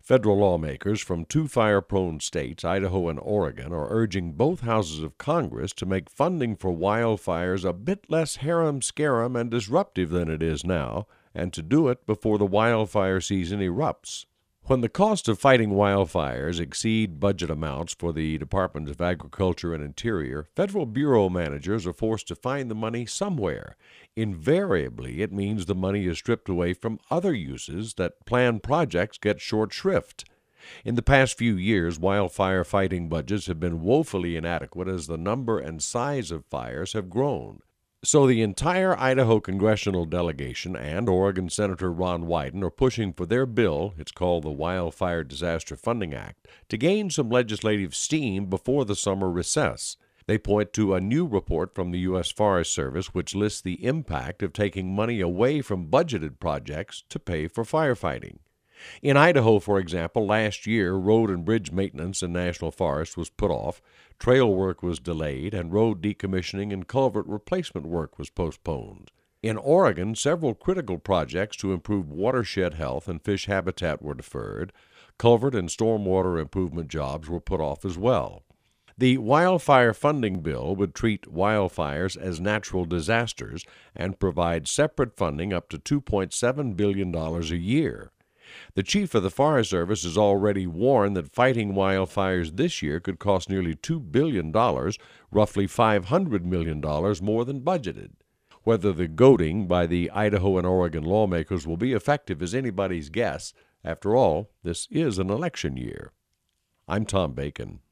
Federal lawmakers from two fire-prone states, Idaho and Oregon, are urging both houses of Congress to make funding for wildfires a bit less harem-scarum and disruptive than it is now, and to do it before the wildfire season erupts. When the cost of fighting wildfires exceed budget amounts for the Departments of Agriculture and Interior, federal bureau managers are forced to find the money somewhere. Invariably, it means the money is stripped away from other uses that planned projects get short shrift. In the past few years, wildfire fighting budgets have been woefully inadequate as the number and size of fires have grown. So the entire Idaho congressional delegation and Oregon Senator Ron Wyden are pushing for their bill, it's called the Wildfire Disaster Funding Act, to gain some legislative steam before the summer recess. They point to a new report from the U.S. Forest Service which lists the impact of taking money away from budgeted projects to pay for firefighting. In Idaho, for example, last year, road and bridge maintenance in national forests was put off, trail work was delayed, and road decommissioning and culvert replacement work was postponed. In Oregon, several critical projects to improve watershed health and fish habitat were deferred. Culvert and stormwater improvement jobs were put off as well. The wildfire funding bill would treat wildfires as natural disasters and provide separate funding up to $2.7 billion a year. The chief of the Forest Service has already warned that fighting wildfires this year could cost nearly $2 billion, roughly $500 million more than budgeted. Whether the goading by the Idaho and Oregon lawmakers will be effective is anybody's guess. After all, this is an election year. I'm Tom Bacon.